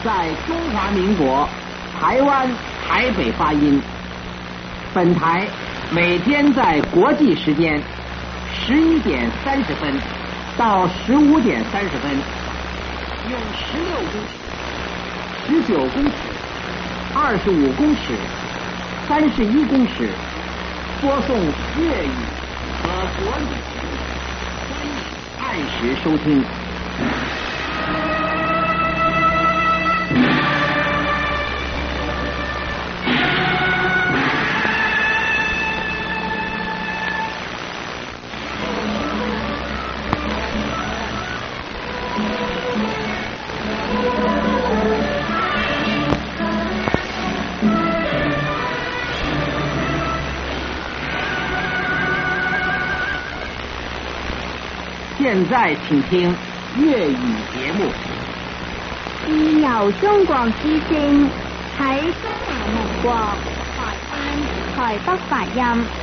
在中华民国台湾台北发音。本台每天在国际时间11点30分到15点30分，用16公尺、19公尺、25公尺、31公尺播送粤语和国语，欢迎按时收听。现在请听粤语节目。 自由中國之聲喺中華民國台灣台北發音。